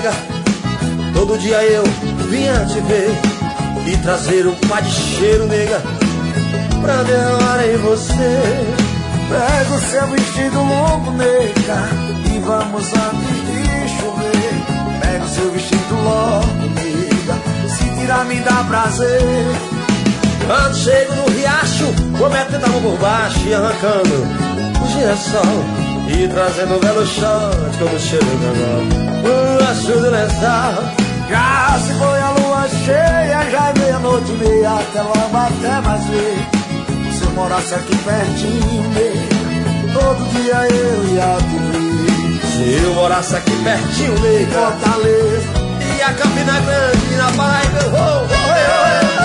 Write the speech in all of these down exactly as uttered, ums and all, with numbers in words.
nega. Todo dia eu vinha te ver e trazer um pá de cheiro, nega, pra derramar em você. Pega o seu vestido longo, nega, e vamos antes de chover. Pega o seu vestido logo, nega, se tirar me dá prazer. Quando chego no riacho, vou metendo a mão por baixo e arrancando o girassol e trazendo um belo shot como cheiro de gangol. O acho do lençol. Já se foi a lua cheia, já é meia-noite e meia, até logo, até mais ver. Se eu morasse aqui pertinho, nega, todo dia eu ia te ver. Se eu morasse aqui pertinho, nega, Fortaleza e a Campina Grande, na Paraíba, eu vou, vou, vou,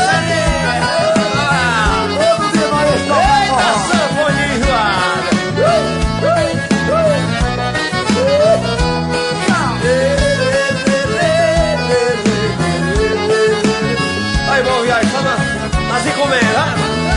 todo dia nós estamos. eita, sanfoninha enjoada. Aí, bom viagem, só na, nas encomendas.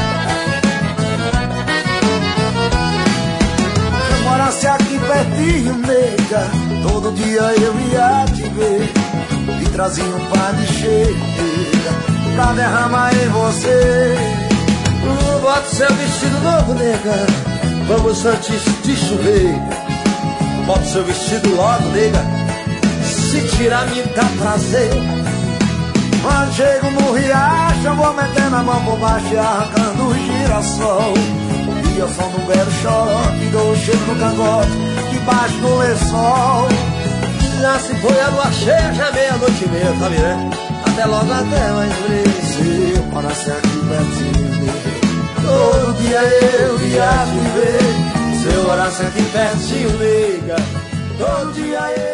Se eu morasse aqui pertinho, nega, todo dia eu ia te ver e trazia um par de cheira pra derramar em você. Bota seu vestido novo, nega, vamos antes de chover. Bota seu vestido logo, nega, se tirar me dá prazer. Quando chego no riacho, eu vou metendo a mão por baixo e arrancando o girassol. E ao som do belo xoroque, dou o cheiro no cangote, debaixo do lençol. Já se foi a lua cheia, já é meia-noite e meia, sabe, né? Até logo, até mais breve. Se eu morasse aqui pertinho, nega, todo dia eu ia te ver. Se eu morasse aqui pertinho, nega, Todo dia eu